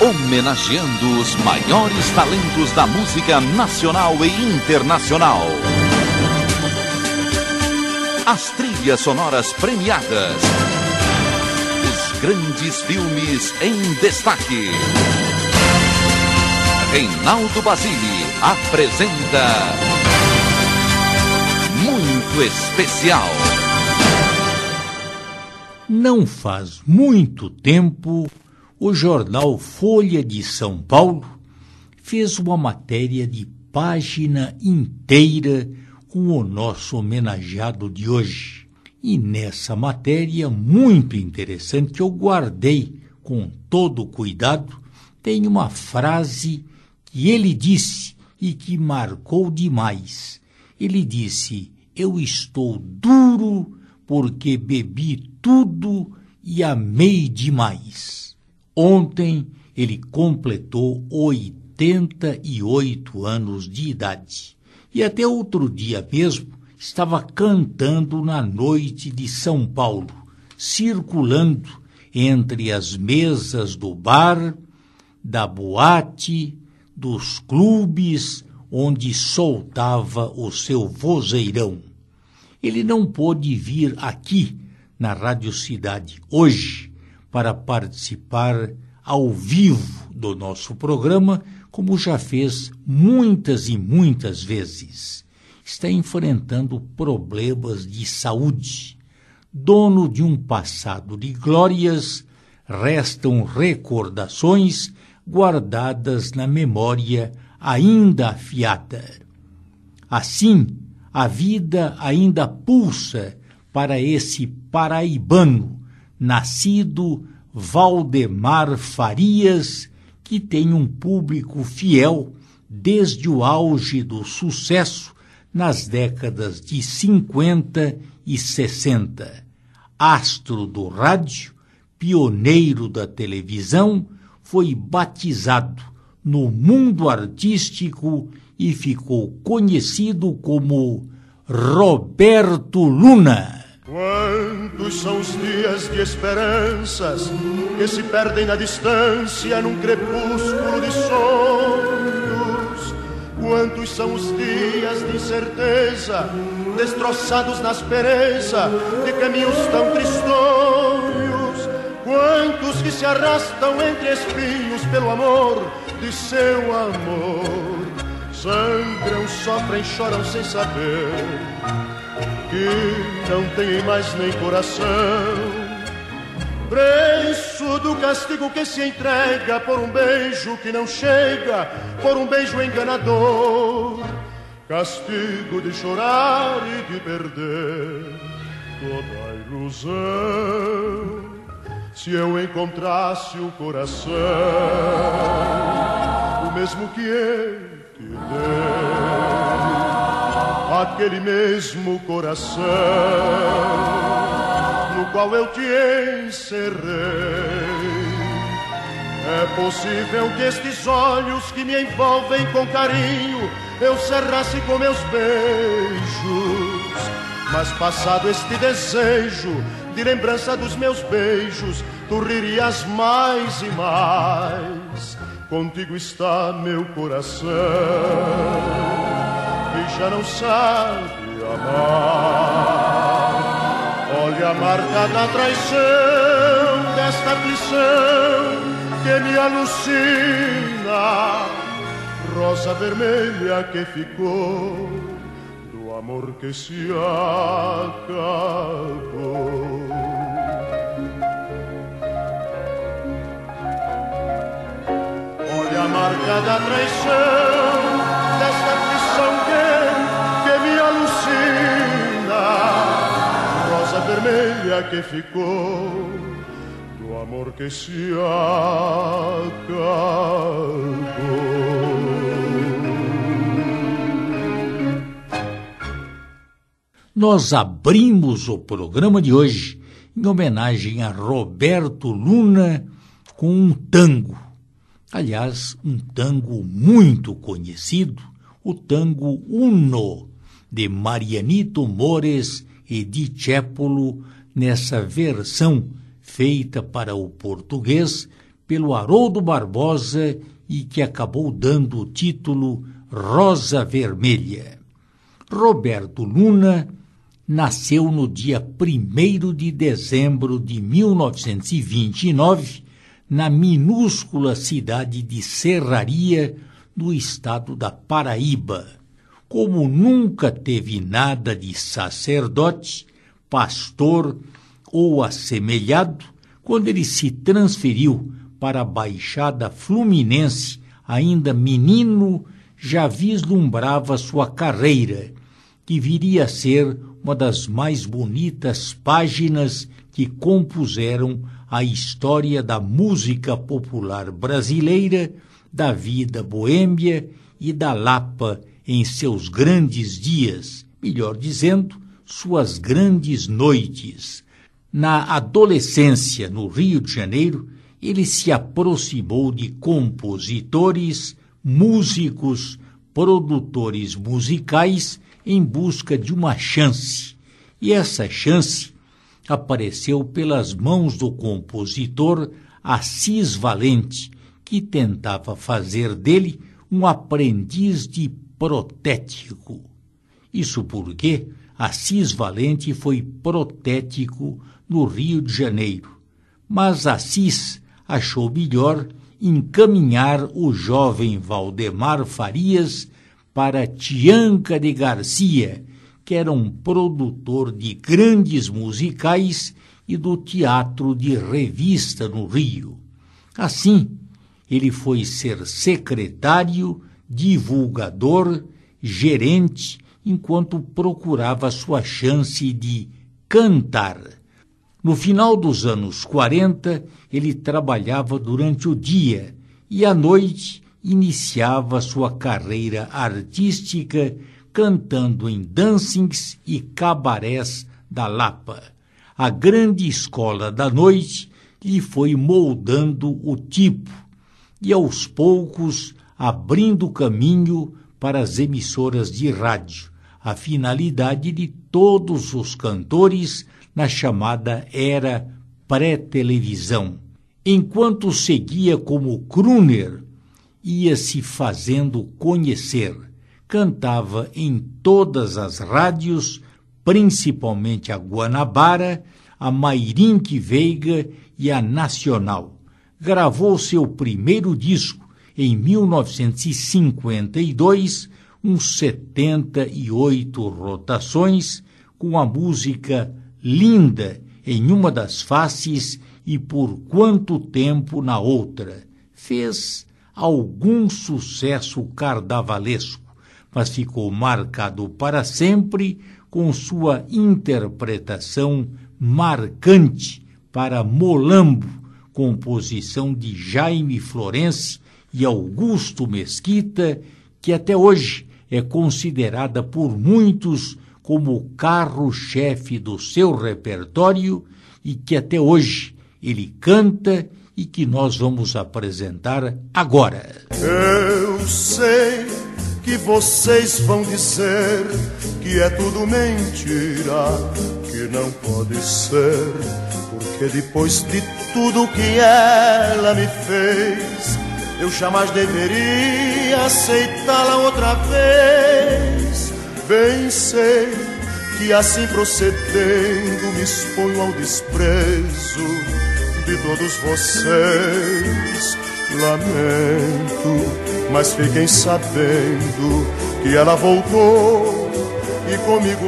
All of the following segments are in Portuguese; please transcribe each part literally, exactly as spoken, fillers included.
homenageando os maiores talentos da música nacional e internacional. As trilhas sonoras premiadas. Os grandes filmes em destaque. Reinaldo Basile apresenta Muito Especial. Não faz muito tempo, o jornal Folha de São Paulo fez uma matéria de página inteira com o nosso homenageado de hoje. E nessa matéria muito interessante, que eu guardei com todo cuidado, tem uma frase que ele disse e que marcou demais. Ele disse: "Eu estou duro porque bebi tudo e amei demais." Ontem ele completou oitenta e oito anos de idade. E até outro dia mesmo estava cantando na noite de São Paulo, circulando entre as mesas do bar, da boate, dos clubes, onde soltava o seu vozeirão. Ele não pôde vir aqui na Rádio Cidade hoje para participar ao vivo do nosso programa, como já fez muitas e muitas vezes. Está enfrentando problemas de saúde. Dono de um passado de glórias, restam recordações guardadas na memória ainda afiada. Assim, a vida ainda pulsa para esse paraibano, nascido Valdemar Farias, que tem um público fiel desde o auge do sucesso nas décadas de cinquenta e sessenta. Astro do rádio, pioneiro da televisão, foi batizado no mundo artístico e ficou conhecido como Roberto Luna. Quantos são os dias de esperanças que se perdem na distância num crepúsculo de sonhos? Quantos são os dias de incerteza destroçados na aspereza de caminhos tão tristonhos? Quantos que se arrastam entre espinhos pelo amor de seu amor? Sangram, sofrem, choram sem saber que não tem mais nem coração. Preço do castigo que se entrega por um beijo que não chega, por um beijo enganador. Castigo de chorar e de perder toda a ilusão. Se eu encontrasse o coração, o mesmo que ele te deu, aquele mesmo coração no qual eu te encerrei. É possível que estes olhos que me envolvem com carinho eu cerrasse com meus beijos, mas passado este desejo de lembrança dos meus beijos, tu ririas mais e mais. Contigo está meu coração, que já não sabe amar. Olha a marca da traição, desta aflição que me alucina. Rosa vermelha que ficou do amor que se acabou. Olha a marca da traição, desta aflição que, que me alucina. Rosa vermelha que ficou do amor que se acabou. Nós abrimos o programa de hoje em homenagem a Roberto Luna com um tango. Aliás, um tango muito conhecido, o tango Uno, de Marianito Mores e Di Tiepolo, nessa versão feita para o português pelo Haroldo Barbosa e que acabou dando o título Rosa Vermelha. Roberto Luna nasceu no dia primeiro de dezembro de mil novecentos e vinte e nove, na minúscula cidade de Serraria, no estado da Paraíba. Como nunca teve nada de sacerdote, pastor ou assemelhado, quando ele se transferiu para a Baixada Fluminense, ainda menino, já vislumbrava sua carreira, que viria a ser uma das mais bonitas páginas que compuseram a história da música popular brasileira, da vida boêmia e da Lapa em seus grandes dias, melhor dizendo, suas grandes noites. Na adolescência, no Rio de Janeiro, ele se aproximou de compositores, músicos, produtores musicais em busca de uma chance. E essa chance apareceu pelas mãos do compositor Assis Valente, que tentava fazer dele um aprendiz de protético. Isso porque Assis Valente foi protético no Rio de Janeiro, mas Assis achou melhor encaminhar o jovem Valdemar Farias para Tianca de Garcia, que era um produtor de grandes musicais e do teatro de revista no Rio. Assim, ele foi ser secretário, divulgador, gerente, enquanto procurava sua chance de cantar. No final dos anos quarenta, ele trabalhava durante o dia e à noite iniciava sua carreira artística cantando em dancings e cabarés da Lapa. A grande escola da noite lhe foi moldando o tipo e, aos poucos, abrindo caminho para as emissoras de rádio, a finalidade de todos os cantores na chamada era pré-televisão. Enquanto seguia como crooner, ia se fazendo conhecer. Cantava em todas as rádios, principalmente a Guanabara, a Mairinque Veiga e a Nacional. Gravou seu primeiro disco em mil novecentos e cinquenta e dois, uns setenta e oito rotações, com a música Linda em uma das faces e Por Quanto Tempo na outra. Fez algum sucesso carnavalesco, mas ficou marcado para sempre com sua interpretação marcante para Molambo, composição de Jaime Florence e Augusto Mesquita, que até hoje é considerada por muitos como o carro-chefe do seu repertório e que até hoje ele canta e que nós vamos apresentar agora. Eu sei que vocês vão dizer que é tudo mentira, que não pode ser, porque depois de tudo que ela me fez, eu jamais deveria aceitá-la outra vez. Bem sei que assim procedendo me exponho ao desprezo de todos vocês. Lamento, mas fiquem sabendo que ela voltou e comigo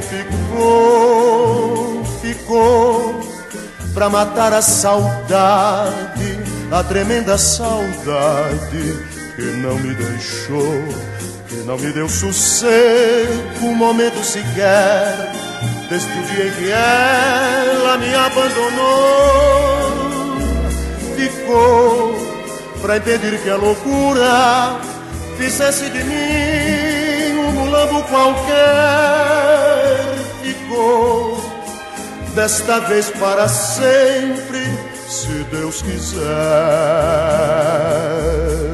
ficou, ficou pra matar a saudade, a tremenda saudade que não me deixou, que não me deu sossego um momento sequer, desde o dia em que ela me abandonou. Ficou pra impedir que a loucura fizesse de mim um mulambo qualquer. Ficou desta vez para sempre, se Deus quiser.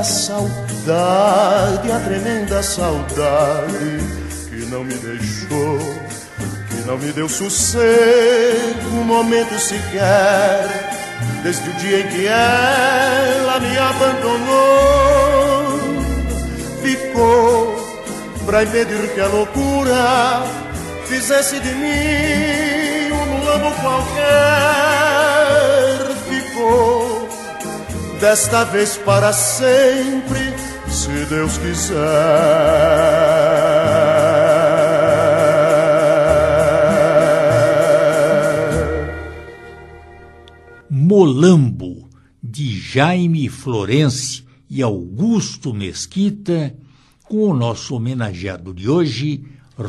saudade, a tremenda saudade que não me deixou, que não me deu sossego um momento sequer, desde o dia em que ela me abandonou. Ficou pra impedir que a loucura fizesse de mim um mulambo qualquer. Ficou desta vez para sempre, se Deus quiser. Molambo, de Jaime Florence e Augusto Mesquita, com o nosso homenageado de hoje,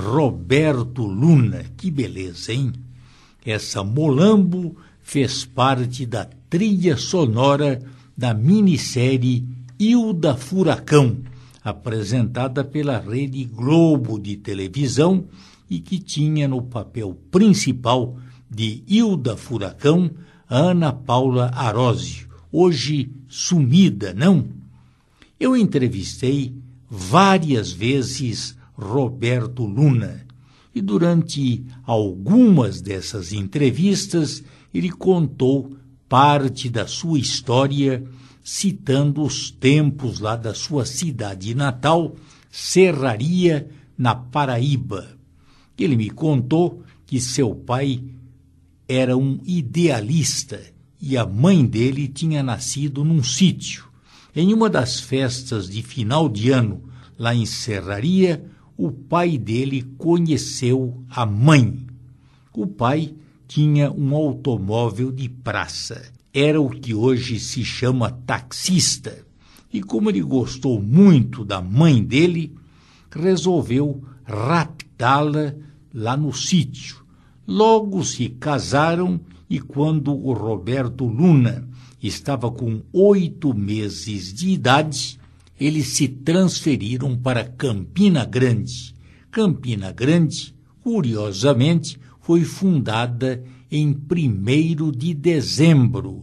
Roberto Luna. Que beleza, hein? Essa Molambo fez parte da trilha sonora da minissérie Hilda Furacão, apresentada pela Rede Globo de televisão e que tinha no papel principal de Hilda Furacão Ana Paula Arósio, hoje sumida, não? Eu entrevistei várias vezes Roberto Luna e durante algumas dessas entrevistas ele contou parte da sua história, citando os tempos lá da sua cidade natal, Serraria, na Paraíba. Ele me contou que seu pai era um idealista e a mãe dele tinha nascido num sítio. Em uma das festas de final de ano, lá em Serraria, o pai dele conheceu a mãe. O pai tinha um automóvel de praça. Era o que hoje se chama taxista. E como ele gostou muito da mãe dele, resolveu raptá-la lá no sítio. Logo se casaram e quando o Roberto Luna estava com oito meses de idade, eles se transferiram para Campina Grande. Campina Grande, curiosamente, foi fundada em primeiro de dezembro,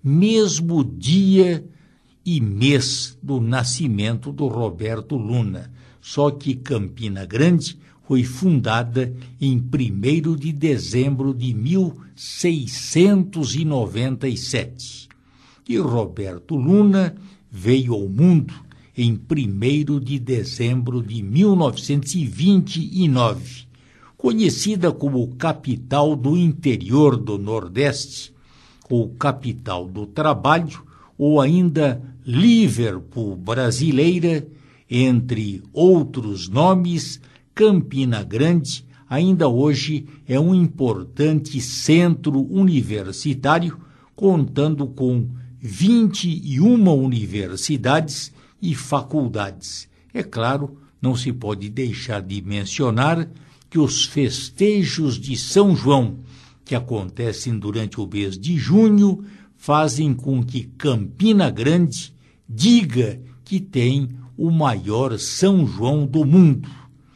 mesmo dia e mês do nascimento do Roberto Luna. Só que Campina Grande foi fundada em primeiro de dezembro de mil seiscentos e noventa e sete. E Roberto Luna veio ao mundo em primeiro de dezembro de mil novecentos e vinte e nove. Conhecida como capital do interior do Nordeste, ou capital do trabalho, ou ainda Liverpool brasileira, entre outros nomes, Campina Grande ainda hoje é um importante centro universitário, contando com vinte e uma universidades e faculdades. É claro, não se pode deixar de mencionar que os festejos de São João, que acontecem durante o mês de junho, fazem com que Campina Grande diga que tem o maior São João do mundo.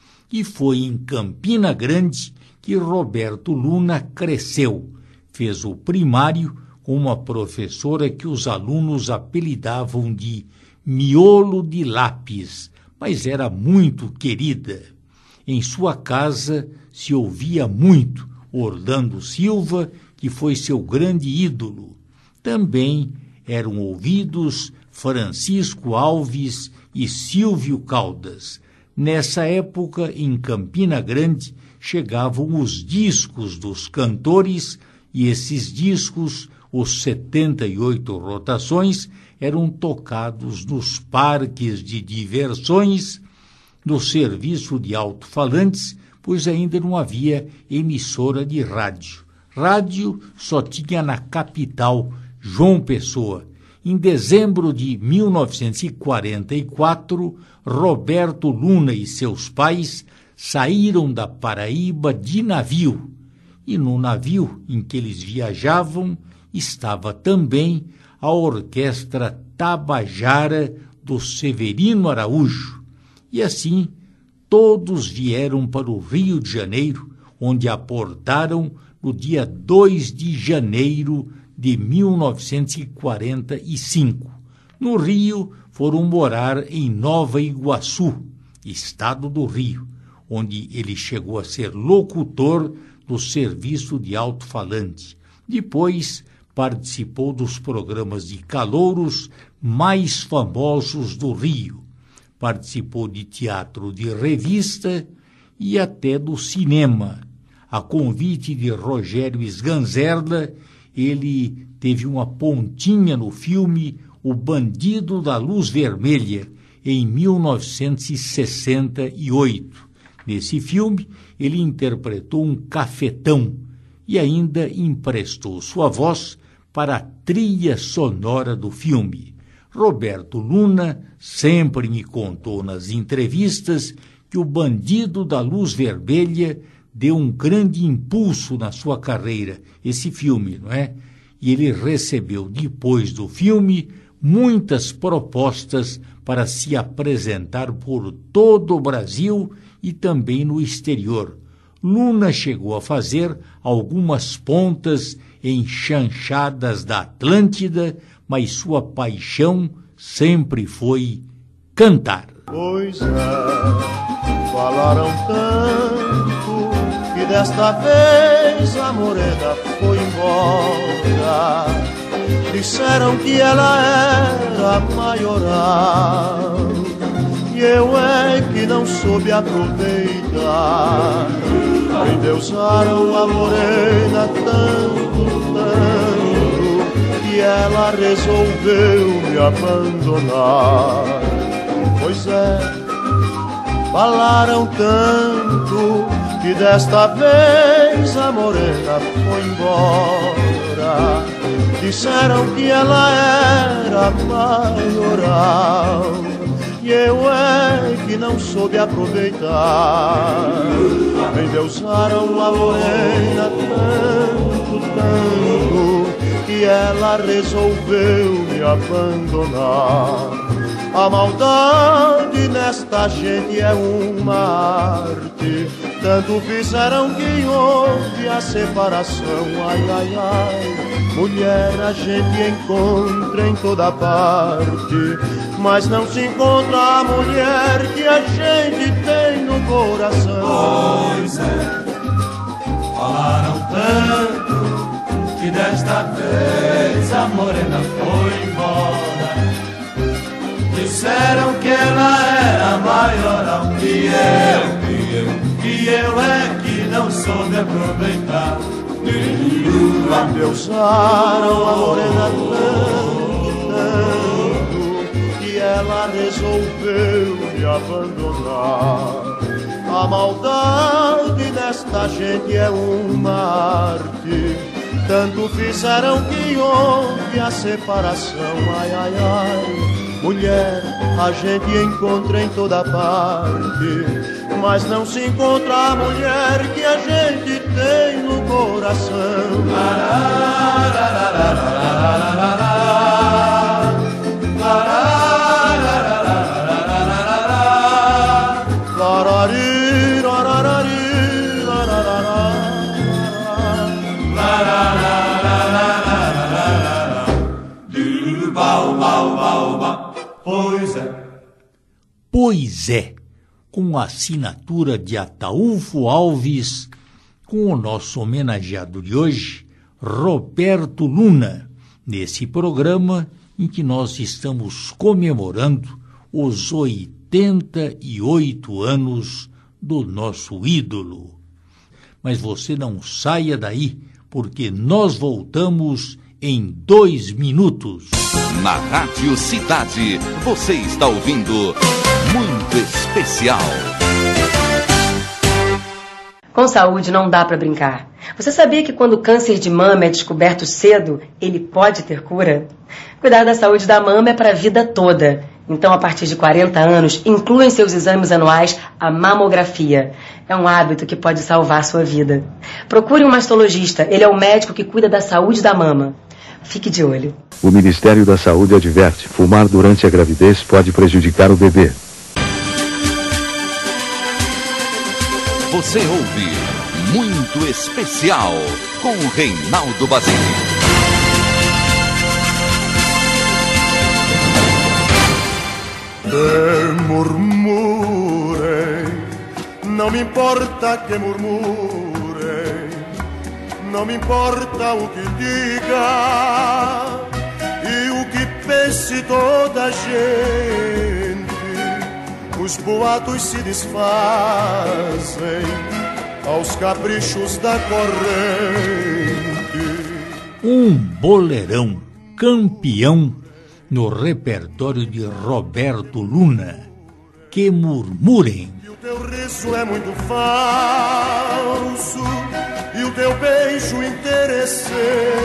E foi em Campina Grande que Roberto Luna cresceu. Fez o primário com uma professora que os alunos apelidavam de miolo de lápis, mas era muito querida. Em sua casa se ouvia muito Orlando Silva, que foi seu grande ídolo. Também eram ouvidos Francisco Alves e Silvio Caldas. Nessa época, em Campina Grande, chegavam os discos dos cantores e esses discos, os setenta e oito rotações, eram tocados nos parques de diversões, no serviço de alto-falantes, pois ainda não havia emissora de rádio. Rádio só tinha na capital, João Pessoa. Em dezembro de mil novecentos e quarenta e quatro, Roberto Luna e seus pais saíram da Paraíba de navio. E no navio em que eles viajavam estava também a Orquestra Tabajara do Severino Araújo. E assim, todos vieram para o Rio de Janeiro, onde aportaram no dia dois de janeiro de mil novecentos e quarenta e cinco. No Rio, foram morar em Nova Iguaçu, estado do Rio, onde ele chegou a ser locutor do serviço de alto-falante. Depois, participou dos programas de calouros mais famosos do Rio. Participou de teatro de revista e até do cinema. A convite de Rogério Sganzerla, ele teve uma pontinha no filme O Bandido da Luz Vermelha, em mil novecentos e sessenta e oito. Nesse filme, ele interpretou um cafetão e ainda emprestou sua voz para a trilha sonora do filme. Roberto Luna sempre me contou nas entrevistas que O Bandido da Luz Vermelha deu um grande impulso na sua carreira, esse filme, não é? E ele recebeu, depois do filme, muitas propostas para se apresentar por todo o Brasil e também no exterior. Luna chegou a fazer algumas pontas em chanchadas da Atlântida, mas sua paixão sempre foi cantar. Pois é, falaram tanto que desta vez a morena foi embora. Disseram que ela era maioral e eu é que não soube aproveitar. Endeusaram a morena tanto, tanto que ela resolveu me abandonar. Pois é, falaram tanto que desta vez a morena foi embora. Disseram que ela era maioral e eu é que não soube aproveitar. Endeusaram a morena tanto, tanto que ela resolveu me abandonar. A maldade nesta gente é uma arte. Tanto fizeram que houve a separação. Ai, ai, ai, mulher a gente encontra em toda parte, mas não se encontra a mulher que a gente tem no coração. Pois é, falaram tanto que desta vez a morena foi embora. Disseram que ela era maior que eu, que eu, que eu é que não soube aproveitar. Endeusaram a morena tanto, tanto que ela resolveu me abandonar. A maldade nesta gente é uma arte. Tanto fizeram que houve a separação. Ai, ai, ai, mulher a gente encontra em toda parte, mas não se encontra a mulher que a gente tem no coração. Pois é. Pois é, com a assinatura de Ataúfo Alves, com o nosso homenageado de hoje, Roberto Luna, nesse programa em que nós estamos comemorando os oitenta e oito anos do nosso ídolo. Mas você não saia daí, porque nós voltamos em dois minutos. Na Rádio Cidade, você está ouvindo Muito Especial. Com saúde não dá para brincar. Você sabia que quando o câncer de mama é descoberto cedo, ele pode ter cura? Cuidar da saúde da mama é para a vida toda. Então, a partir de quarenta anos, inclua em seus exames anuais a mamografia. É um hábito que pode salvar sua vida. Procure um mastologista, ele é o médico que cuida da saúde da mama. Fique de olho. O Ministério da Saúde adverte: fumar durante a gravidez pode prejudicar o bebê. Você ouve Muito Especial com Reinaldo Basile. Que murmurem, não me importa que murmurem, não me importa o que diga e o que pense toda a gente. Os boatos se desfazem aos caprichos da corrente. Um bolerão campeão no repertório de Roberto Luna, Que Murmurem. E o teu riso é muito falso, e o teu beijo interesseiro,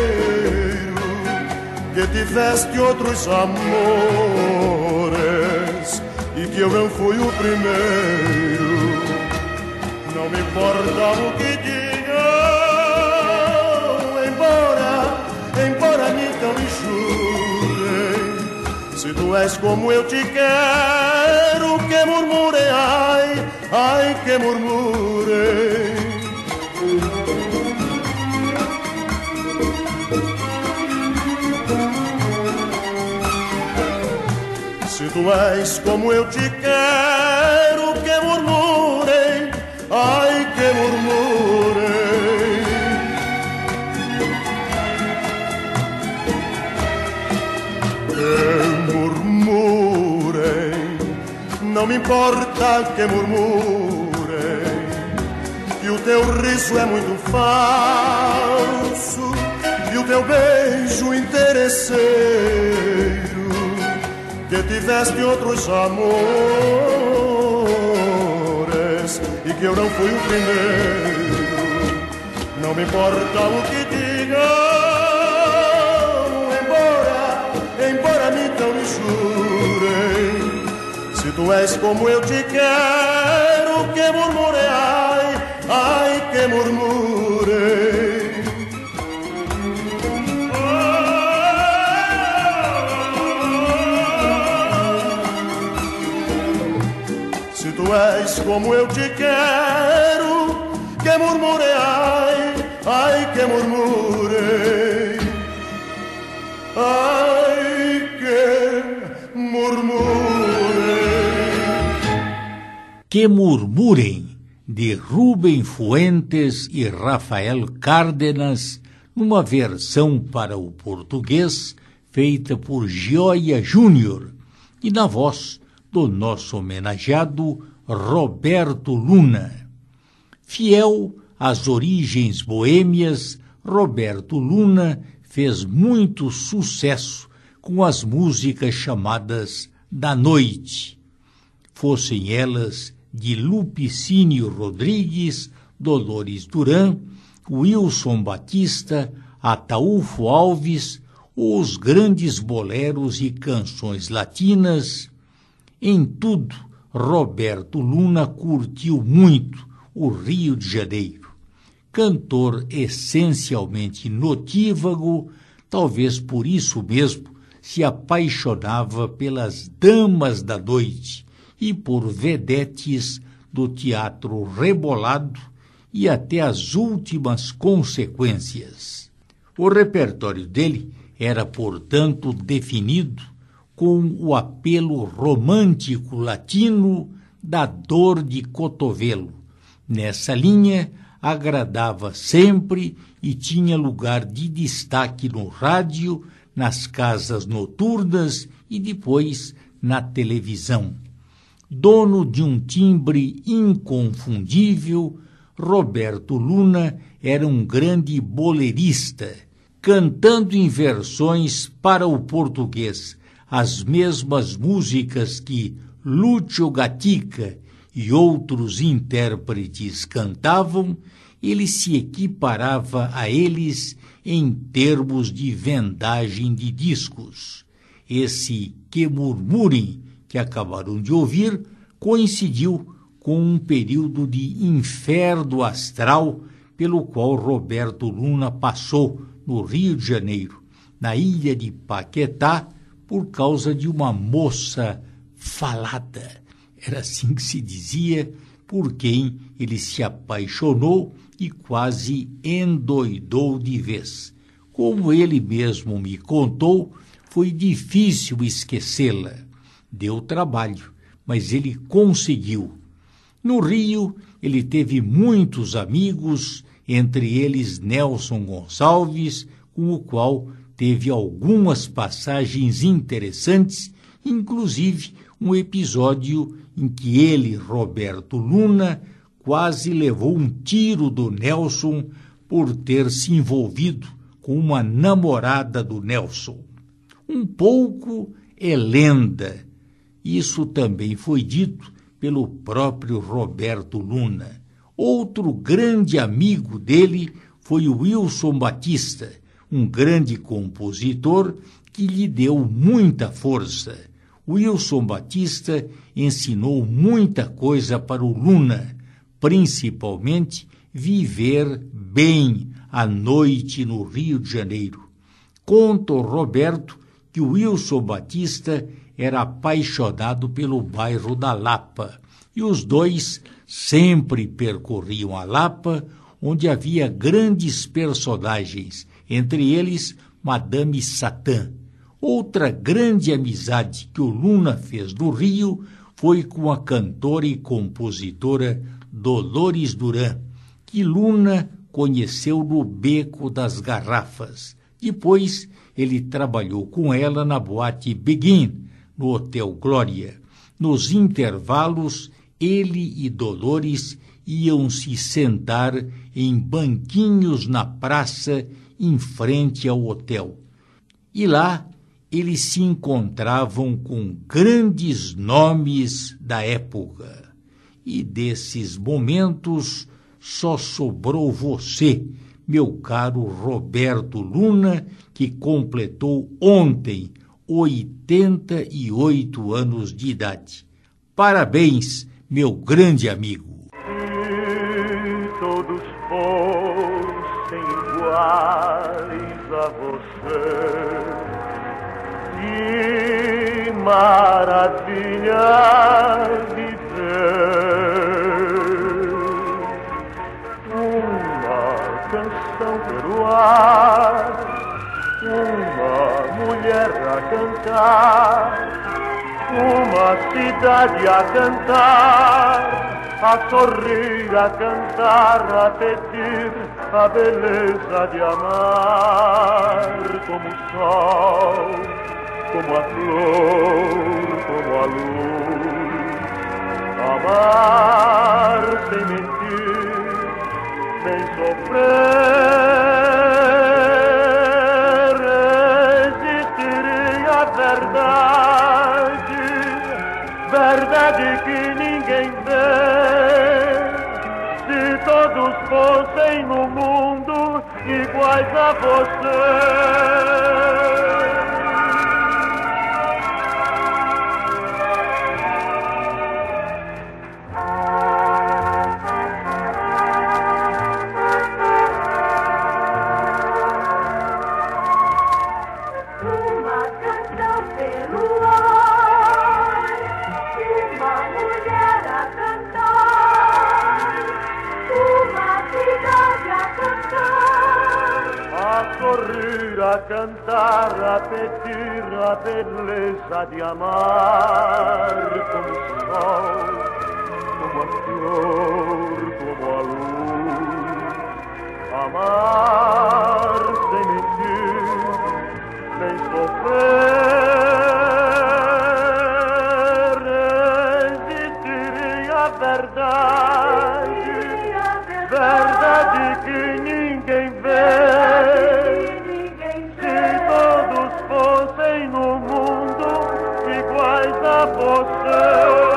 que tiveste outros amores e que eu não fui o primeiro. Não me importa o que digam, embora, embora me tão me jurem. Se tu és como eu te quero, que murmurem, ai, ai, que murmurem. Se tu és como eu te quero, que murmurem, ai, que murmurem. Que murmurem, não me importa que murmurem, que o teu riso é muito falso e o teu beijo interesseiro, que tiveste outros amores e que eu não fui o primeiro. Não me importa o que digam, embora, embora me tão me jurem. Se tu és como eu te quero, que murmurei, ai, ai, que murmurei. Tu és como eu te quero, que murmurei, ai, ai, que murmurei, ai, que murmurei. Que Murmurem, de Rubem Fuentes e Rafael Cárdenas, numa versão para o português feita por Gioia Júnior e na voz do nosso homenageado Roberto Luna. Fiel às origens boêmias, Roberto Luna fez muito sucesso com as músicas chamadas da noite, fossem elas de Lupicínio Rodrigues, Dolores Duran, Wilson Batista, Ataúfo Alves, ou os grandes boleros e canções latinas. Em tudo, Roberto Luna curtiu muito o Rio de Janeiro. Cantor essencialmente notívago, talvez por isso mesmo se apaixonava pelas damas da noite e por vedetes do teatro rebolado e até as últimas consequências. O repertório dele era, portanto, definido com o apelo romântico latino da dor de cotovelo. Nessa linha, agradava sempre e tinha lugar de destaque no rádio, nas casas noturnas e depois na televisão. Dono de um timbre inconfundível, Roberto Luna era um grande bolerista, cantando em versões para o português as mesmas músicas que Lúcio Gatica e outros intérpretes cantavam. Ele se equiparava a eles em termos de vendagem de discos. Esse Que Murmurem, que acabaram de ouvir, coincidiu com um período de inferno astral pelo qual Roberto Luna passou no Rio de Janeiro, na ilha de Paquetá, por causa de uma moça falada. Era assim que se dizia, por quem ele se apaixonou e quase endoidou de vez. Como ele mesmo me contou, foi difícil esquecê-la. Deu trabalho, mas ele conseguiu. No Rio, ele teve muitos amigos, entre eles Nelson Gonçalves, com o qual teve algumas passagens interessantes, inclusive um episódio em que ele, Roberto Luna, quase levou um tiro do Nelson por ter se envolvido com uma namorada do Nelson. Um pouco é lenda. Isso também foi dito pelo próprio Roberto Luna. Outro grande amigo dele foi o Wilson Batista, um grande compositor que lhe deu muita força. Wilson Batista ensinou muita coisa para o Luna, principalmente viver bem à noite no Rio de Janeiro. Conta o Roberto que o Wilson Batista era apaixonado pelo bairro da Lapa, e os dois sempre percorriam a Lapa, onde havia grandes personagens, entre eles Madame Satã. Outra grande amizade que o Luna fez no Rio foi com a cantora e compositora Dolores Duran, que Luna conheceu no Beco das Garrafas. Depois ele trabalhou com ela na boate Begin, no Hotel Glória. Nos intervalos, ele e Dolores iam se sentar em banquinhos na praça em frente ao hotel. E lá eles se encontravam com grandes nomes da época. E desses momentos só sobrou você, meu caro Roberto Luna, que completou ontem oitenta e oito anos de idade. Parabéns, meu grande amigo. Se todos fossem iguais a você, que maravilha viver. Uma canção pelo ar, uma mulher a cantar, uma cidade a cantar, a sorrir, a cantar, a pedir a beleza de amar, como o sol, como a flor, como a luz. Amar sem mentir, nem sofrer. Verdade, verdade que ninguém vê. Se todos fossem no mundo iguais a você. A cantar, a pedir a beleza de amar, como o sol, como a flor, como a luz. Amar sem mentir, nem sofrer. Existir a verdade, verdade que ninguém vê. Fossem no mundo iguais a você.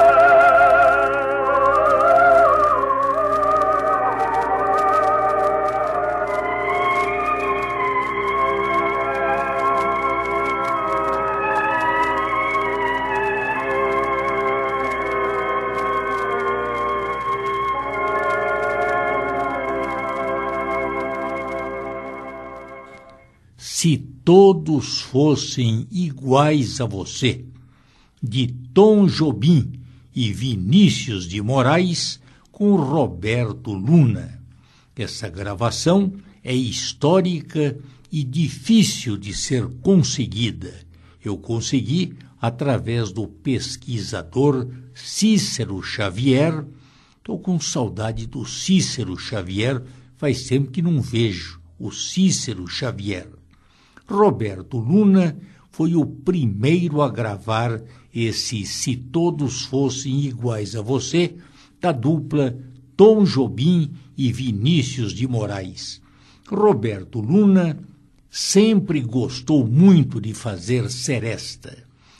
Se todos fossem iguais a você, de Tom Jobim e Vinícius de Moraes, com Roberto Luna. Essa gravação é histórica e difícil de ser conseguida. Eu consegui através do pesquisador Cícero Xavier. Estou com saudade do Cícero Xavier, faz tempo que não vejo o Cícero Xavier. Roberto Luna foi o primeiro a gravar esse Se Todos Fossem Iguais a Você, da dupla Tom Jobim e Vinícius de Moraes. Roberto Luna sempre gostou muito de fazer seresta.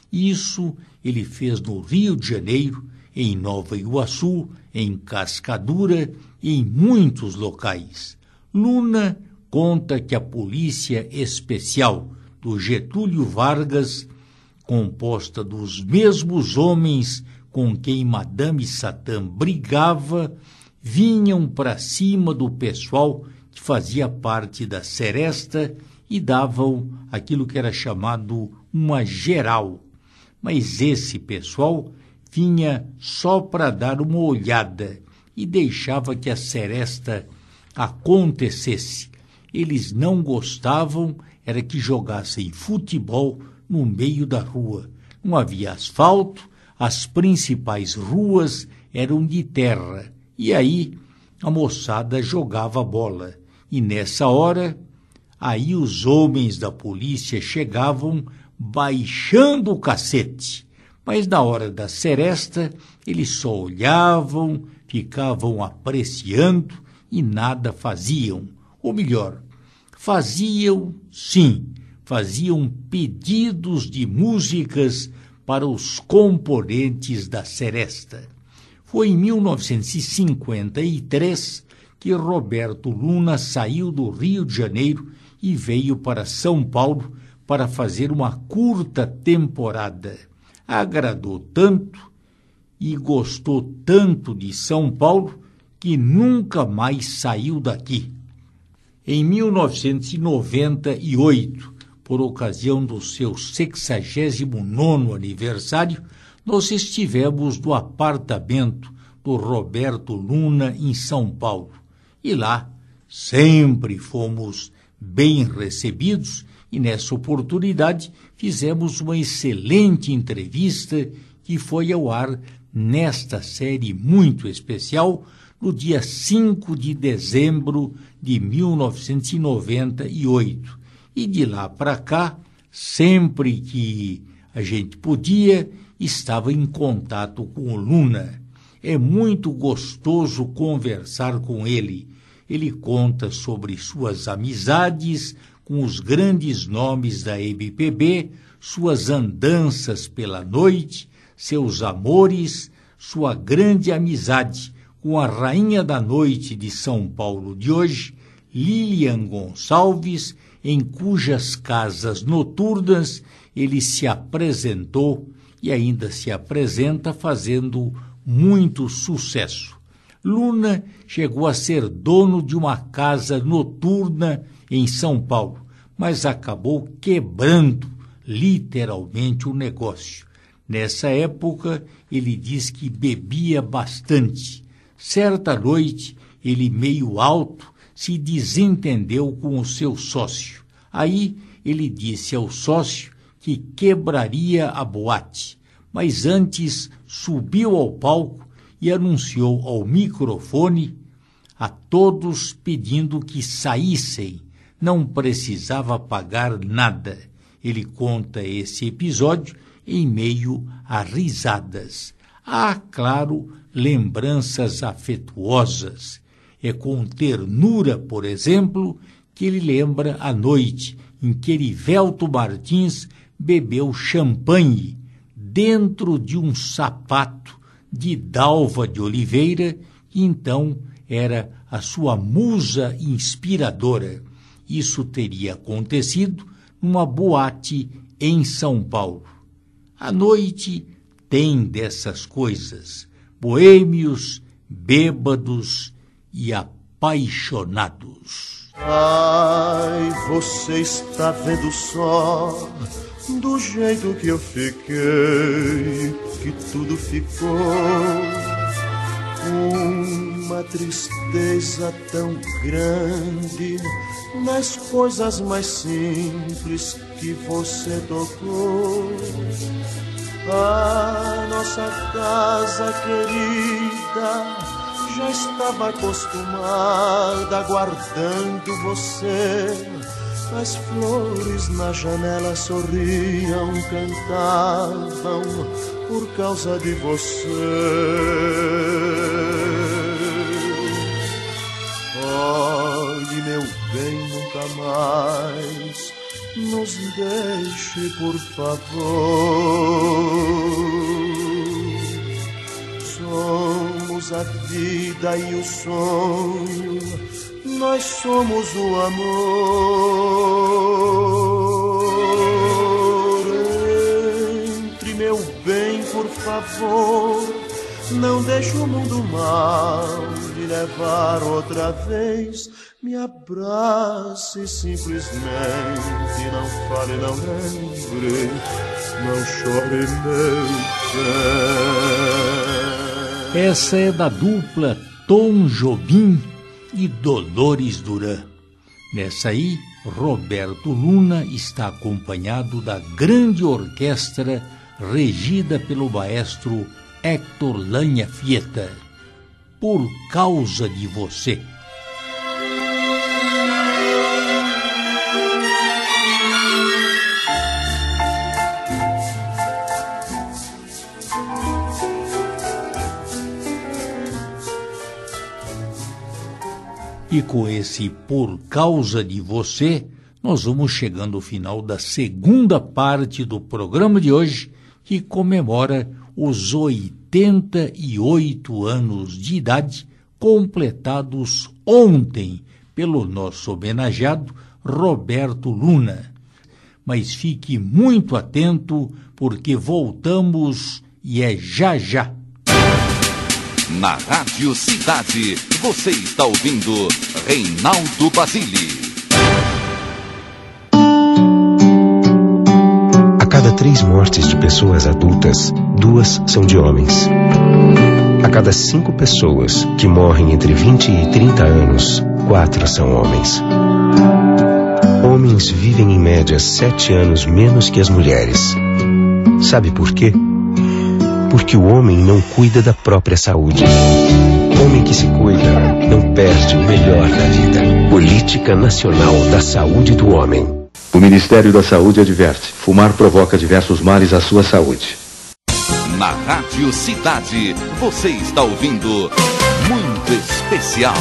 Isso ele fez no Rio de Janeiro, em Nova Iguaçu, em Cascadura e em muitos locais. Luna conta que a Polícia Especial do Getúlio Vargas, composta dos mesmos homens com quem Madame Satã brigava, vinham para cima do pessoal que fazia parte da seresta e davam aquilo que era chamado uma geral. Mas esse pessoal vinha só para dar uma olhada e deixava que a seresta acontecesse. Eles não gostavam era que jogassem futebol no meio da rua. Não havia asfalto, as principais ruas eram de terra. E aí a moçada jogava bola. E nessa hora, aí os homens da polícia chegavam baixando o cacete. Mas na hora da seresta, eles só olhavam, ficavam apreciando e nada faziam. Ou melhor, faziam, sim, faziam pedidos de músicas para os componentes da seresta. Foi em mil novecentos e cinquenta e três que Roberto Luna saiu do Rio de Janeiro e veio para São Paulo para fazer uma curta temporada. Agradou tanto e gostou tanto de São Paulo que nunca mais saiu daqui. Em mil novecentos e noventa e oito, por ocasião do seu sexagésimo nono aniversário, nós estivemos no apartamento do Roberto Luna em São Paulo. E lá sempre fomos bem recebidos e nessa oportunidade fizemos uma excelente entrevista que foi ao ar nesta série muito especial no dia cinco de dezembro de mil novecentos e noventa e oito. E de lá para cá, sempre que a gente podia, estava em contato com o Luna. É muito gostoso conversar com ele. Ele conta sobre suas amizades com os grandes nomes da M P B, suas andanças pela noite, seus amores, sua grande amizade com a rainha da noite de São Paulo de hoje, Lilian Gonçalves, em cujas casas noturnas ele se apresentou e ainda se apresenta fazendo muito sucesso. Luna chegou a ser dono de uma casa noturna em São Paulo, mas acabou quebrando literalmente o negócio. Nessa época, ele diz que bebia bastante. Certa noite, ele, meio alto, se desentendeu com o seu sócio. Aí, ele disse ao sócio que quebraria a boate, mas antes subiu ao palco e anunciou ao microfone a todos pedindo que saíssem. Não precisava pagar nada. Ele conta esse episódio em meio a risadas. Há, claro, lembranças afetuosas. É com ternura, por exemplo, que ele lembra a noite em que Erivelto Martins bebeu champanhe dentro de um sapato de Dalva de Oliveira, que então era a sua musa inspiradora. Isso teria acontecido numa boate em São Paulo. A noite tem dessas coisas, boêmios, bêbados e apaixonados. Ai, você está vendo só do jeito que eu fiquei, que tudo ficou uma uma tristeza tão grande nas coisas mais simples que você tocou. A nossa casa querida já estava acostumada aguardando você. As flores na janela sorriam, cantavam por causa de você. Ai, meu bem, nunca mais nos deixe, por favor. Somos a vida e o sonho, nós somos o amor. Entre, meu bem, por favor, não deixe o mundo mal lhe levar outra vez. Me abrace simplesmente, não fale, não lembre, não chore, meu bem. Essa é da dupla Tom Jobim e Dolores Duran. Nessa aí, Roberto Luna está acompanhado da grande orquestra regida pelo maestro Héctor Lanha-Fieta. Por causa de você. E com esse Por Causa de Você, nós vamos chegando ao final da segunda parte do programa de hoje, que comemora os oitenta e oito anos de idade, completados ontem pelo nosso homenageado Roberto Luna. Mas fique muito atento, porque voltamos e é já já. Na Rádio Cidade, você está ouvindo Reinaldo Basile. A cada três mortes de pessoas adultas, duas são de homens. A cada cinco pessoas que morrem entre vinte e trinta anos, quatro são homens. Homens vivem em média sete anos menos que as mulheres. Sabe por quê? Porque o homem não cuida da própria saúde. Homem que se cuida não perde o melhor da vida. Política Nacional da Saúde do Homem. O Ministério da Saúde adverte: fumar provoca diversos males à sua saúde. Na Rádio Cidade, você está ouvindo Muito Especial.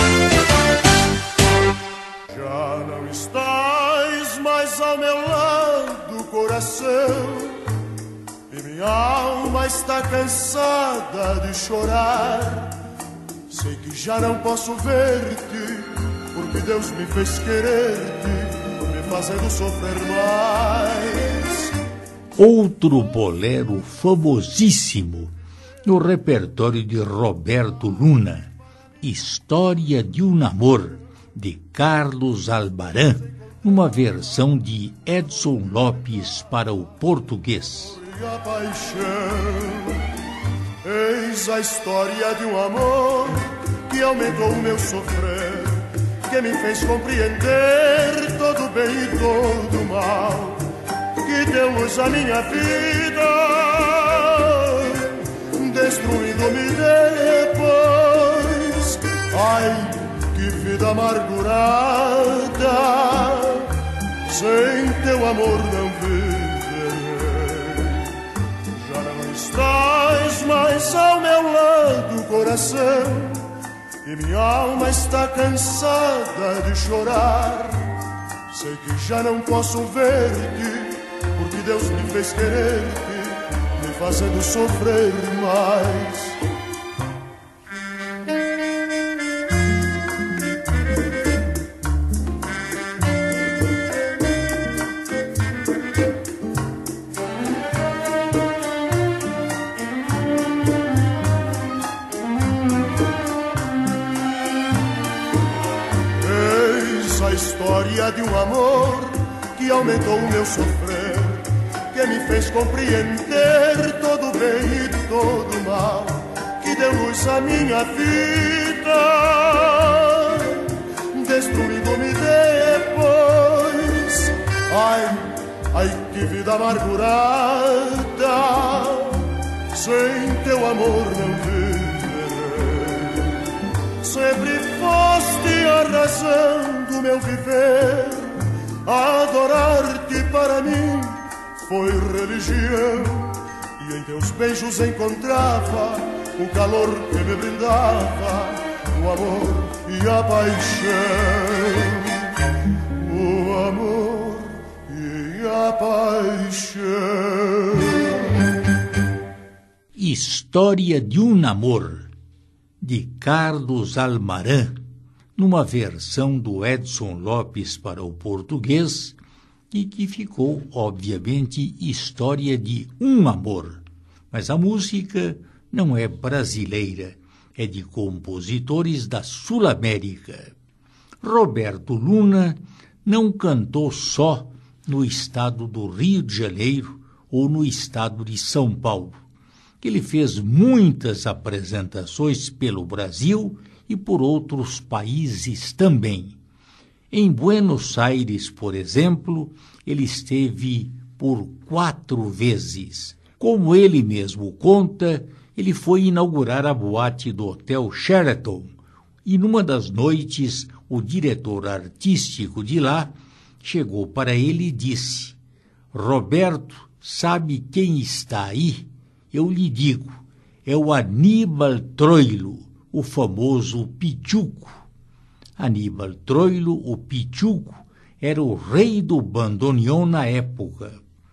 Já não estás mais ao meu lado, coração, e minha alma está cansada de chorar. Sei que já não posso ver-te, porque Deus me fez querer-te, me fazendo sofrer mais. Outro bolero famosíssimo no repertório de Roberto Luna, História de um Amor, de Carlos Albarán, numa versão de Edson Lopes para o português. A paixão, eis a história de um amor que aumentou o meu sofrer, que me fez compreender todo o bem e todo o mal, que deu luz à minha vida, destruindo-me depois. Ai, que vida amargurada, sem teu amor não viverei. Já não estás mais ao meu lado, coração, e minha alma está cansada de chorar. Sei que já não posso ver-te, porque Deus me fez querer-te, me fazendo sofrer mais. Eis a história de um amor que aumentou o meu sofrer, que me fez compreender todo o bem e todo o mal, que deu luz à minha vida, está destruindo-me depois. Ai, ai, que vida amargurada, sem teu amor não viverei. Sempre foste a razão do meu viver, adorar-te para mim foi religião. E em teus beijos encontrava o calor que me brindava, o amor e a paixão. O amor e a paixão. História de um Amor, de Carlos Almarán, numa versão do Edson Lopes para o português, e que ficou, obviamente, História de um Amor. Mas a música não é brasileira, é de compositores da Sul-América. Roberto Luna não cantou só no estado do Rio de Janeiro ou no estado de São Paulo. Ele fez muitas apresentações pelo Brasil e por outros países também. Em Buenos Aires, por exemplo, ele esteve por quatro vezes. Como ele mesmo conta, ele foi inaugurar a boate do Hotel Sheraton e numa das noites o diretor artístico de lá chegou para ele e disse: Roberto, sabe quem está aí? Eu lhe digo, é o Aníbal Troilo, o famoso Pichuco. Aníbal Troilo, o Pichuco, era o rei do bandoneon na época.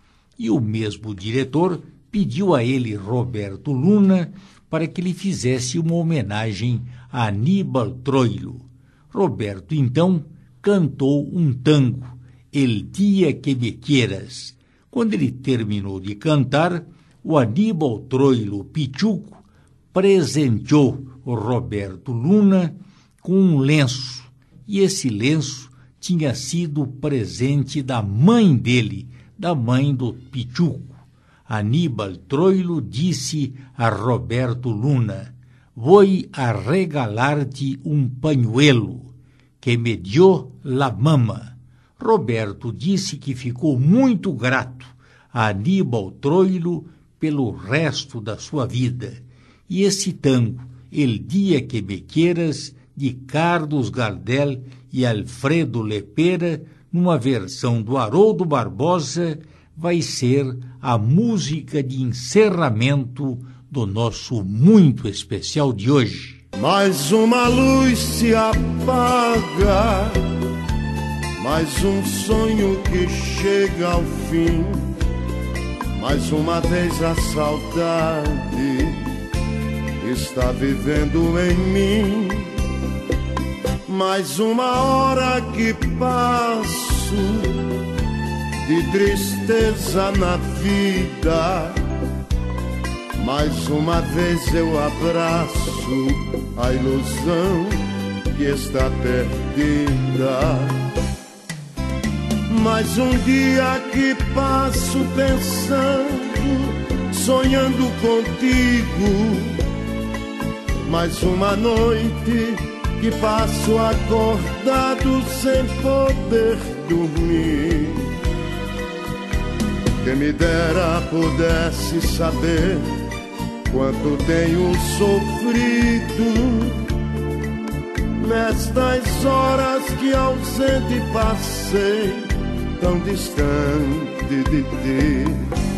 E o mesmo diretor pediu a ele, Roberto Luna, para que lhe fizesse uma homenagem a Aníbal Troilo. Roberto, então, cantou um tango, El Dia Que Me Quieras. Quando ele terminou de cantar, o Aníbal Troilo Pichuco presenteou o Roberto Luna com um lenço, e esse lenço tinha sido presente da mãe dele, da mãe do Pichuco. Aníbal Troilo disse a Roberto Luna: vou a regalar-te um pañuelo que me dio la mama. Roberto disse que ficou muito grato a Aníbal Troilo pelo resto da sua vida. E esse tango, El Dia Que Me Quieras, de Carlos Gardel e Alfredo Lepera, numa versão do Haroldo Barbosa, vai ser a música de encerramento do nosso muito especial de hoje. Mais uma luz se apaga, mais um sonho que chega ao fim, mais uma vez a saudade está vivendo em mim. Mais uma hora que passo de tristeza na vida, mais uma vez eu abraço a ilusão que está perdida. Mais um dia que passo pensando, sonhando contigo, mais uma noite que passo acordado sem poder dormir. Quem me dera pudesse saber quanto tenho sofrido nestas horas que ausente passei, tão distante de ti.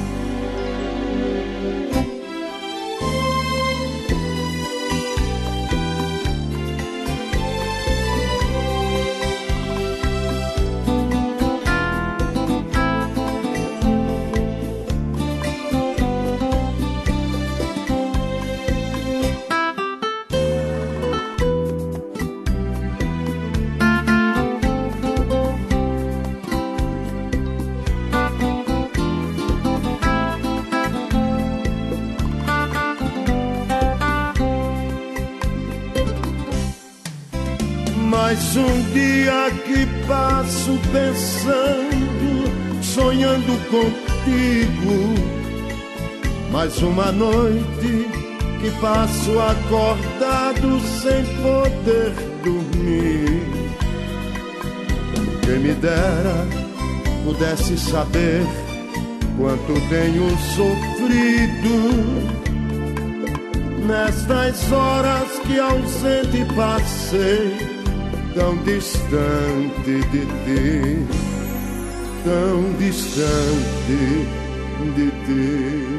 Mais um dia que passo pensando, sonhando contigo, mais uma noite que passo acordado sem poder dormir. Quem me dera pudesse saber quanto tenho sofrido nestas horas que ausente passei, tão distante de ti, tão distante de ti.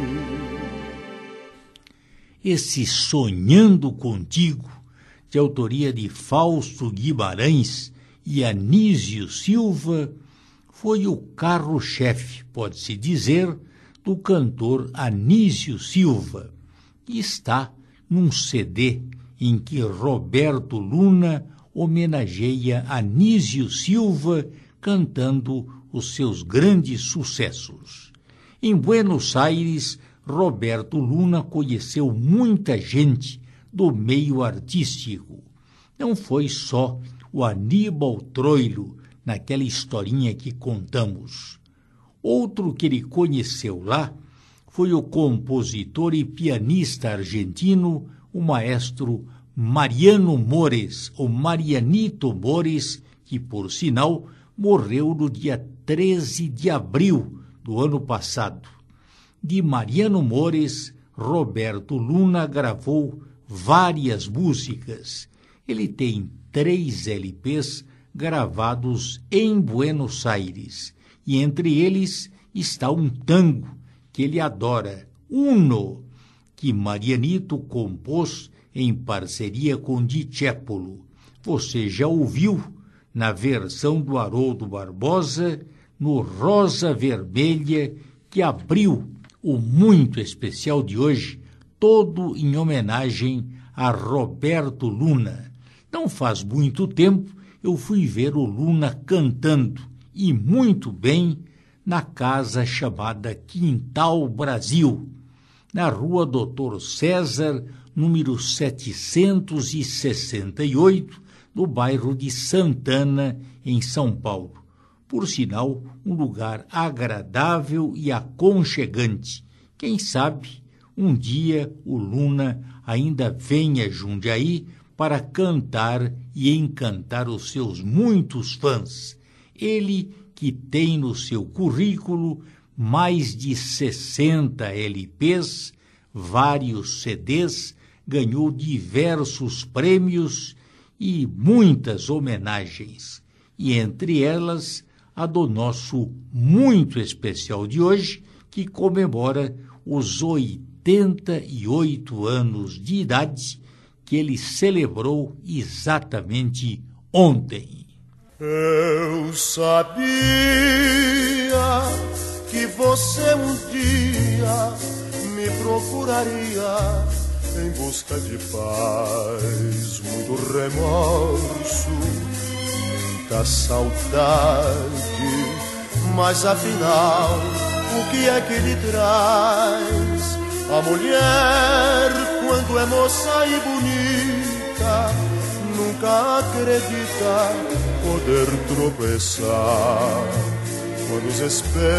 Esse Sonhando Contigo, de autoria de Fausto Guimarães e Anísio Silva, foi o carro-chefe, pode-se dizer, do cantor Anísio Silva, e está num C D em que Roberto Luna homenageia Anísio Silva cantando os seus grandes sucessos. Em Buenos Aires, Roberto Luna conheceu muita gente do meio artístico. Não foi só o Aníbal Troilo, naquela historinha que contamos. Outro que ele conheceu lá foi o compositor e pianista argentino, o maestro Mariano Mores, ou Marianito Mores, que, por sinal, morreu no dia treze de abril do ano passado. De Mariano Mores, Roberto Luna gravou várias músicas. Ele tem três L Ps gravados em Buenos Aires, e entre eles está um tango que ele adora, Uno, que Marianito compôs em parceria com Discépolo. Você já ouviu na versão do Haroldo Barbosa, no Rosa Vermelha, que abriu o muito especial de hoje, todo em homenagem a Roberto Luna. Não faz muito tempo eu fui ver o Luna cantando, e muito bem, na casa chamada Quintal Brasil, na rua Doutor César, número setecentos e sessenta e oito, no bairro de Santana, em São Paulo. Por sinal, um lugar agradável e aconchegante. Quem sabe, um dia o Luna ainda venha a Jundiaí para cantar e encantar os seus muitos fãs. Ele que tem no seu currículo mais de sessenta L Ps, vários C Ds, ganhou diversos prêmios e muitas homenagens, e entre elas a do nosso muito especial de hoje, que comemora os oitenta e oito anos de idade que ele celebrou exatamente ontem. Eu sabia que você um dia me procuraria em busca de paz, muito remorso, muita saudade. Mas afinal, o que é que lhe traz? A mulher, quando é moça e bonita, nunca acredita poder tropeçar. Quando os espelhos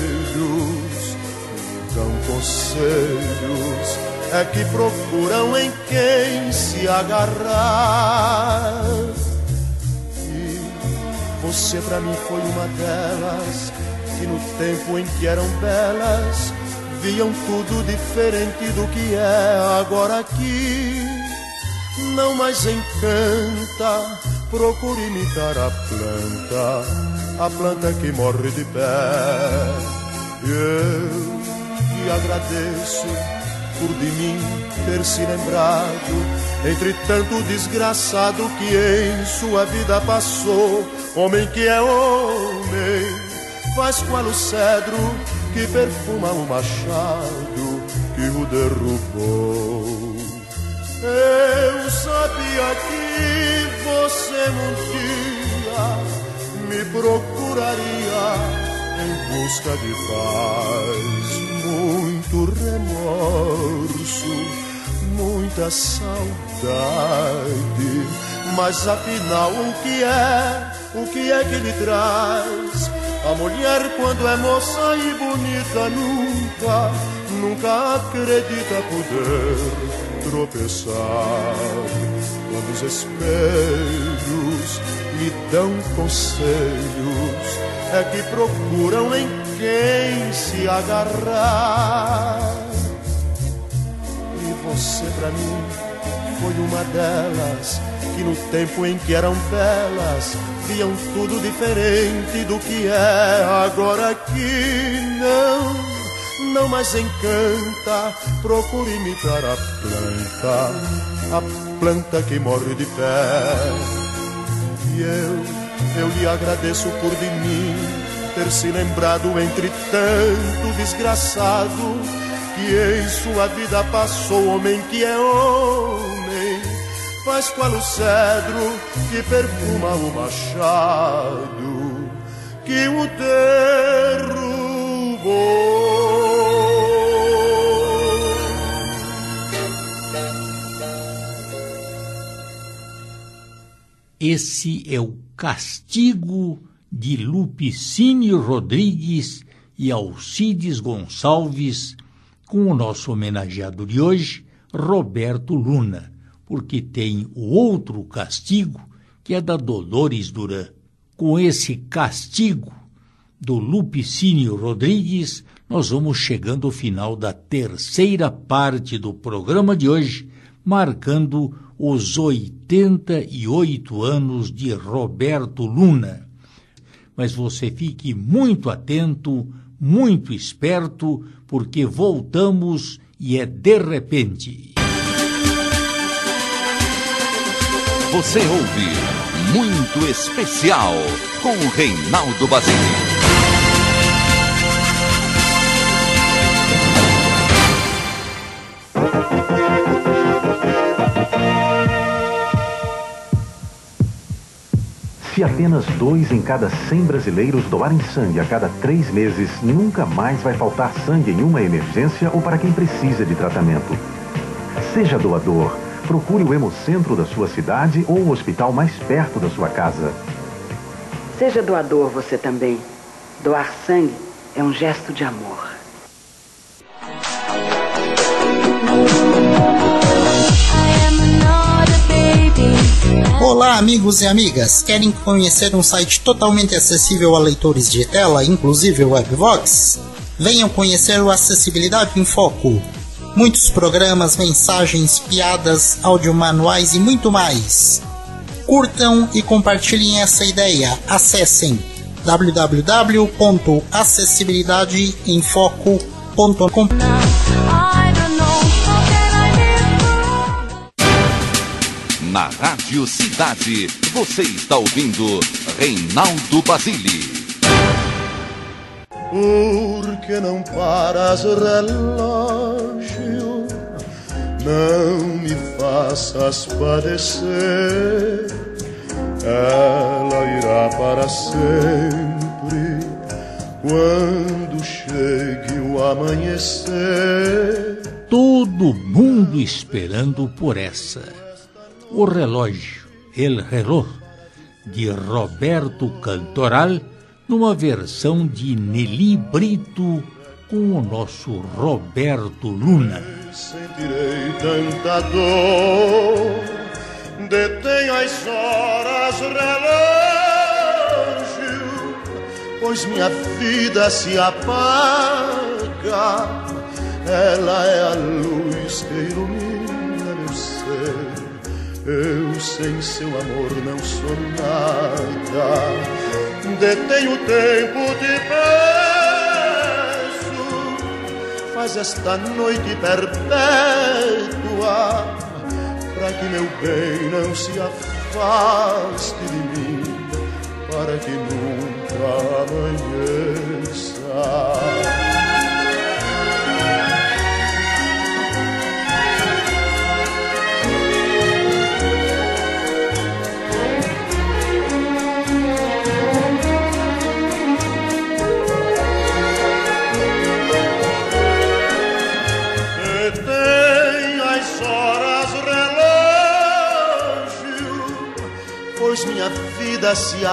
dão conselhos, é que procuram em quem se agarrar. E você pra mim foi uma delas, que no tempo em que eram belas, viam tudo diferente do que é agora aqui. Não mais encanta, procure imitar a planta, a planta que morre de pé. E eu te agradeço por de mim ter se lembrado, entre tanto desgraçado que em sua vida passou. Homem que é homem, faz qual o cedro que perfuma o machado que o derrubou. Eu sabia que você um dia me procuraria em busca de paz, muito remorso, muita saudade. Mas afinal o que é, o que é que lhe traz? A mulher quando é moça e bonita nunca, nunca acredita poder tropeçar, quando os espelhos me dão conselhos, é que procuram em quem se agarrar. E você pra mim foi uma delas, que no tempo em que eram belas, viam tudo diferente do que é agora que não, não mais encanta. Procure imitar a planta, a planta que morre de pé. E eu, eu lhe agradeço por de mim ter se lembrado entre tanto desgraçado, que em sua vida passou homem que é homem, faz qual o cedro que perfuma o machado que o derrubou. Esse é o Castigo de Lupicínio Rodrigues e Alcides Gonçalves, com o nosso homenageado de hoje, Roberto Luna, porque tem o outro castigo, que é da Dolores Duran. Com esse castigo do Lupicínio Rodrigues, nós vamos chegando ao final da terceira parte do programa de hoje, marcando os oitenta e oito anos de Roberto Luna. Mas você fique muito atento, muito esperto, porque voltamos e é de repente. Você ouve Muito Especial com o Reinaldo Basile. Se apenas dois em cada cem brasileiros doarem sangue a cada três meses, nunca mais vai faltar sangue em uma emergência ou para quem precisa de tratamento. Seja doador. Procure o hemocentro da sua cidade ou o hospital mais perto da sua casa. Seja doador você também. Doar sangue é um gesto de amor. Olá, amigos e amigas. Querem conhecer um site totalmente acessível a leitores de tela, inclusive o Webvox? Venham conhecer o Acessibilidade em Foco. Muitos programas, mensagens, piadas, audiomanuais e muito mais. Curtam e compartilhem essa ideia. Acessem w w w ponto acessibilidade em foco ponto com. Na Rádio Cidade, você está ouvindo Reinaldo Basile. Por que não paras, relógio? Não me faças padecer. Ela irá para sempre quando chegue o amanhecer. Todo mundo esperando por essa. O relógio, El Reloj, de Roberto Cantoral, numa versão de Nelly Brito, com o nosso Roberto Luna. Sentirei tanta dor, detém as horas, relógio, pois minha vida se apaga. Ela é a luz que ilumina meu ser. Eu sem seu amor não sou nada. Detém o tempo, te peço, faz esta noite perpétua, para que meu bem não se afaste de mim, para que nunca amanheça. Pois minha vida se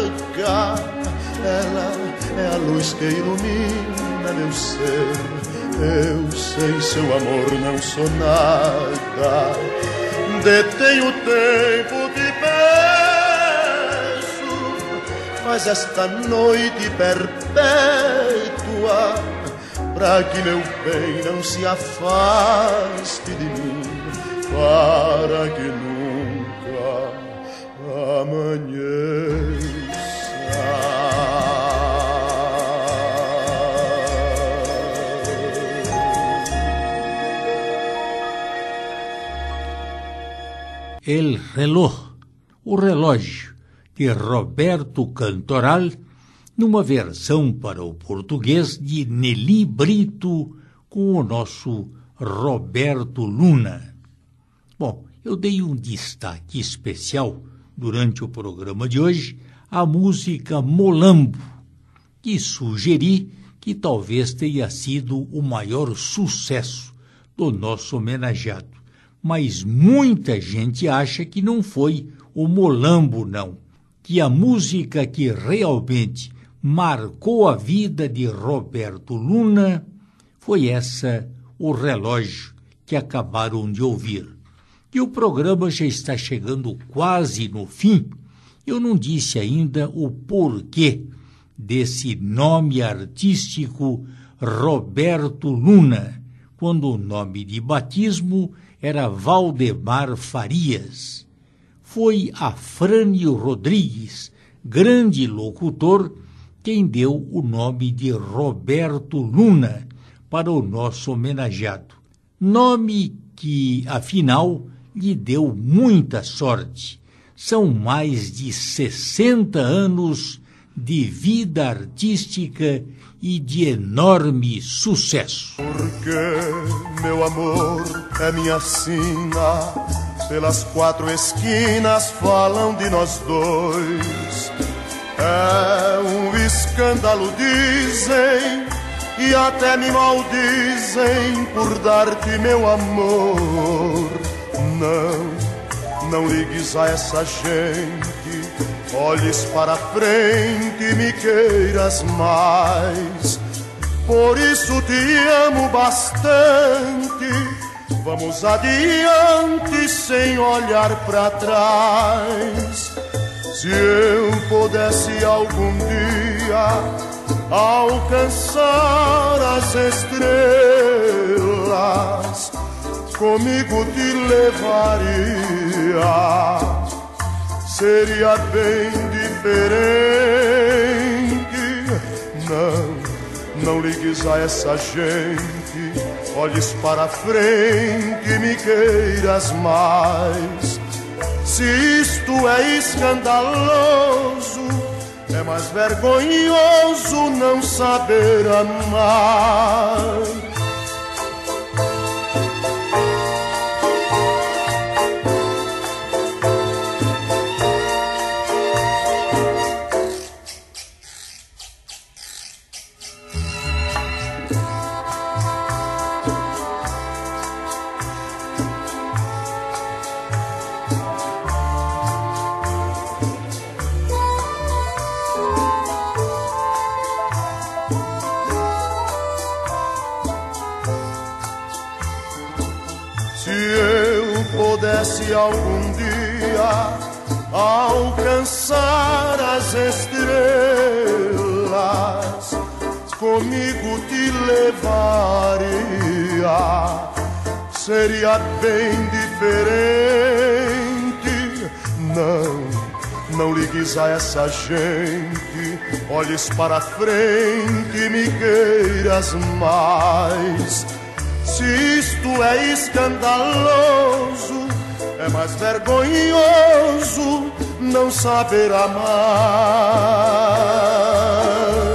apaga. Ela é a luz que ilumina meu ser. Eu sei, seu amor, não sou nada. Detenho o tempo, te peço, mas esta noite perpétua, pra que meu bem não se afaste de mim, para que nunca amanheça. El Reloj, o relógio, de Roberto Cantoral, numa versão para o português de Nelly Brito, com o nosso Roberto Luna. Bom, eu dei um destaque especial durante o programa de hoje à música Molambo, que sugeri que talvez tenha sido o maior sucesso do nosso homenageado. Mas muita gente acha que não foi o Molambo, não, que a música que realmente marcou a vida de Roberto Luna foi essa, O Relógio, que acabaram de ouvir. E o programa já está chegando quase no fim. Eu não disse ainda o porquê desse nome artístico Roberto Luna, quando o nome de batismo era Valdemar Farias. Foi Afrânio Rodrigues, grande locutor, quem deu o nome de Roberto Luna para o nosso homenageado. Nome que, afinal, lhe deu muita sorte. São mais de sessenta anos de vida artística e de enorme sucesso. Porque meu amor é minha sina, pelas quatro esquinas falam de nós dois. É um escândalo, dizem, e até me maldizem por dar-te meu amor. Não, não ligues a essa gente, olhes para frente e me queiras mais. Por isso te amo bastante. Vamos adiante sem olhar para trás. Se eu pudesse algum dia alcançar as estrelas, comigo te levaria. Seria bem diferente. Não, não ligues a essa gente, olhes para frente e me queiras mais. Se isto é escandaloso, é mais vergonhoso não saber amar. Se algum dia alcançar as estrelas, comigo te levaria. Seria bem diferente. Não, não ligues a essa gente, olhes para frente e me queiras mais. Se isto é escandaloso, é mais vergonhoso não saber amar.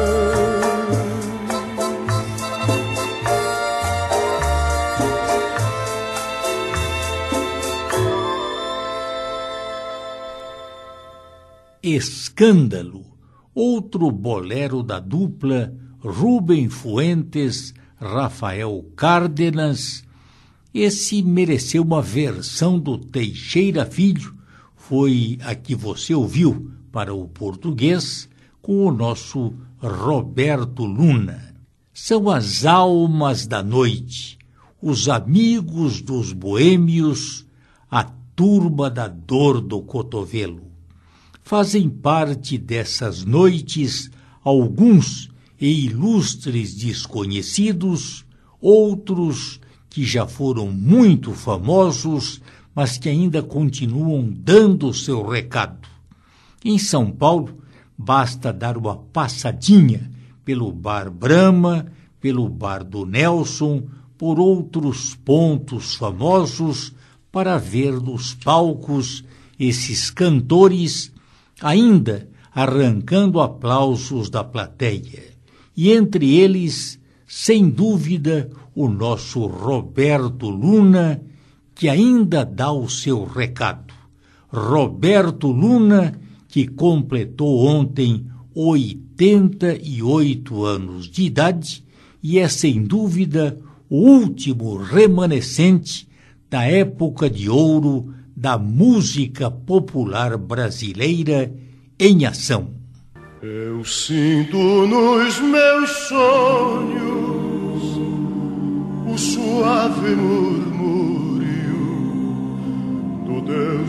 Escândalo, outro bolero da dupla Rubem Fuentes, Rafael Cárdenas. Esse mereceu uma versão do Teixeira Filho, foi a que você ouviu para o português, com o nosso Roberto Luna. são as almas da noite, os amigos dos boêmios, a turma da dor do cotovelo. Fazem parte dessas noites alguns e ilustres desconhecidos, outros que já foram muito famosos, mas que ainda continuam dando seu recado. Em São Paulo, basta dar uma passadinha pelo Bar Brahma, pelo Bar do Nelson, por outros pontos famosos, para ver nos palcos esses cantores ainda arrancando aplausos da plateia. E entre eles, sem dúvida, o nosso Roberto Luna, que ainda dá o seu recado. Roberto Luna, que completou ontem oitenta e oito anos de idade e é, sem dúvida, o último remanescente da época de ouro da música popular brasileira em ação. Eu sinto nos meus sonhos o suave murmúrio do teu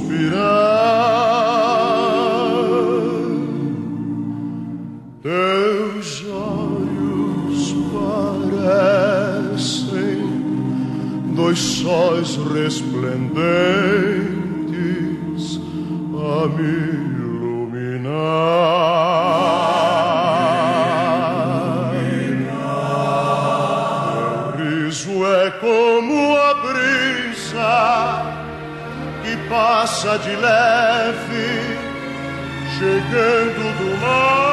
suspirar. Teus olhos parecem dois sóis resplendentes a me iluminar. Teu riso é como a brisa que passa de leve, chegando do mar.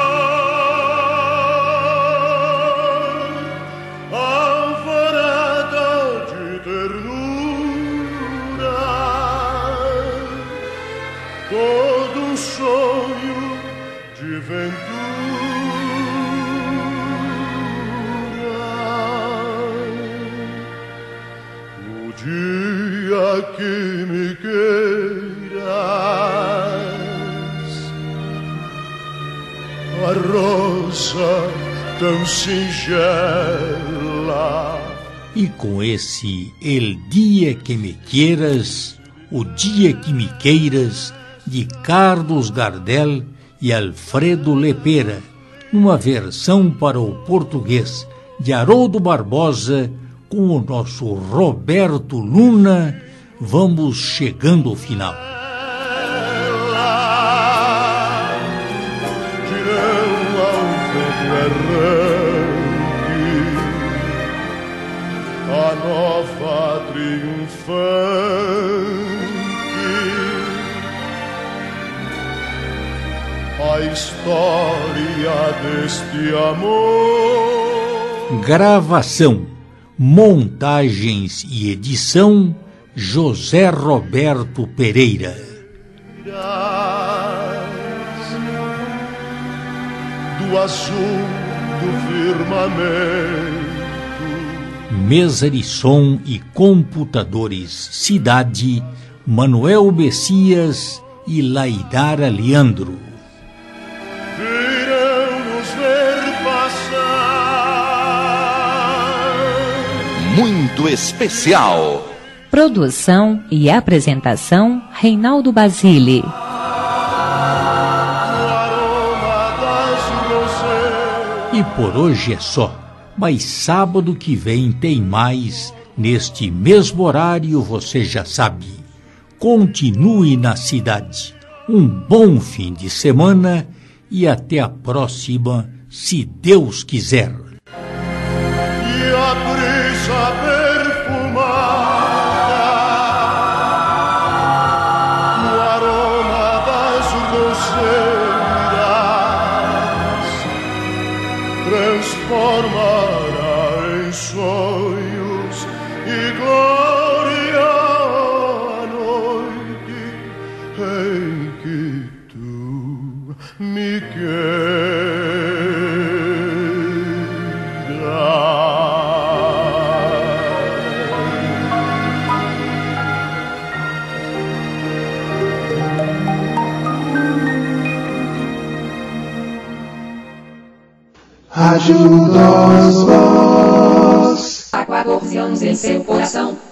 No dia que me queiras, a rosa tão singela. E com esse El Dia Que Me Queiras, O Dia Que Me Queiras, de Carlos Gardel e Alfredo Lepera, numa versão para o português de Haroldo Barbosa, com o nosso Roberto Luna, vamos chegando ao final. Dirão ao vento errante a nova triunfante, a história deste amor. Gravação, montagens e edição, José Roberto Pereira. Do azul do firmamento. Mesa de som e computadores, Cidade, Manuel Messias e Laidara Leandro. Muito especial. Produção e apresentação, Reinaldo Basile. E por hoje é só, mas sábado que vem tem mais, neste mesmo horário, você já sabe. Continue na cidade. Um bom fim de semana e até a próxima, se Deus quiser. Transformará em sonhos e glória a noite em que tu me queiras. Rádio dos Vós. Há quatorze anos em seu coração.